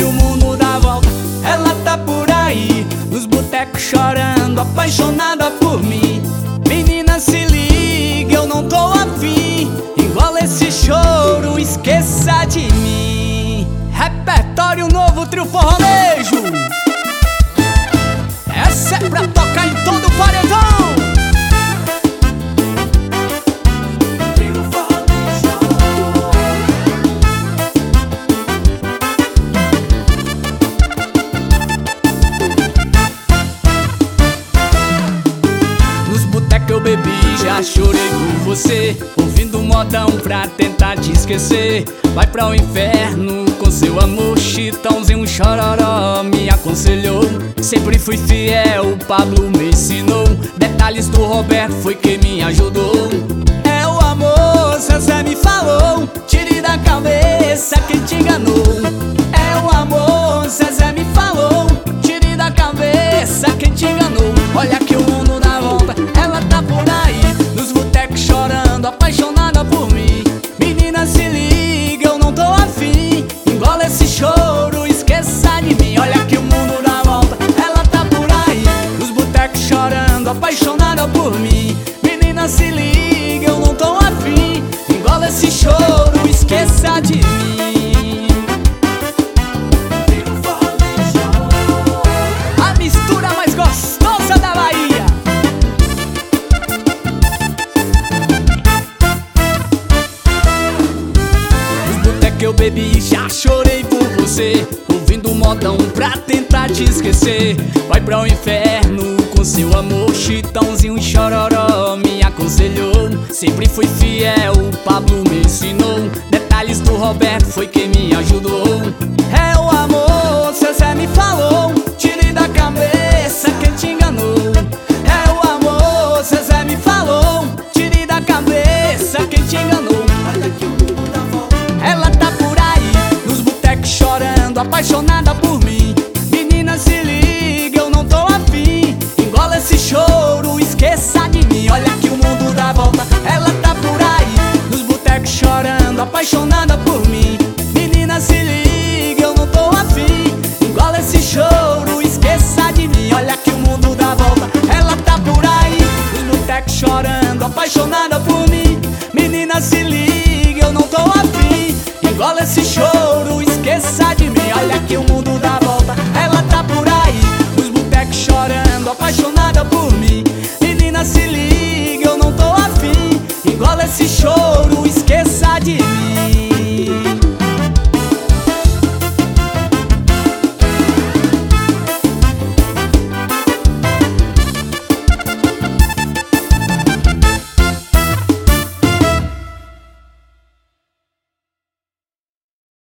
que o mundo dá volta, ela tá por aí, nos botecos chorando, apaixonada por mim. Menina, se liga, eu não tô afim, engola esse choro, esqueça de mim. Repertório novo, trio forronejo. Essa é pra tocar em todo o paredão. Eu bebi, já chorei por você, ouvindo modão pra tentar te esquecer. Vai pra o inferno com seu amor, Chitãozinho Chororó me aconselhou. Sempre fui fiel, o Pablo me ensinou. Detalhes do Roberto foi quem me ajudou. É o amor, Zezé me falou, tire da cabeça quem te enganou. É o amor, Zezé me falou, tire da cabeça quem te enganou. Olha que o mundo dá volta, ela tá por aí, nos botecos chorando, apaixonada por mim. Menina, se liga, eu não tô afim, engola esse choro, esqueça de mim. Olha que o mundo dá volta, ela tá por aí, nos botecos chorando, apaixonada por mim. Menina, se liga, eu não tô afim, engola esse choro, esqueça de mim. A mistura mais gostosa da Bahia. Que eu bebi, já chorei por você, ouvindo modão pra tentar te esquecer. Vai pra o inferno com seu amor, Chitãozinho Chororó me aconselhou. Sempre fui fiel, o Pablo me ensinou. Detalhes do Roberto foi quem me ajudou. É o amor, Zezé me falou, tire da cabeça quem te enganou. É o amor, Zezé me falou, tire da cabeça quem te enganou. Olha que o mundo dá volta, ela tá por aí, nos botecos chorando, apaixonada por mim. Menina, se liga, eu não tô afim, engola esse choro, esqueça de mim. Olha que o mundo dá volta, ela tá por aí, nos botecos chorando, apaixonada por mim. Menina, se liga, eu não tô afim, engola esse choro, esqueça de mim. Olha que o mundo dá volta, ela tá por aí, nos botecos chorando, apaixonada por mim. Menina, se liga, eu não tô afim, engola esse choro, esqueça de mim. Olha que o mundo dá volta, ela tá por aí, nos botecos chorando, apaixonada por mim. Menina, se liga, eu não tô afim, engola esse choro, esqueça de mim.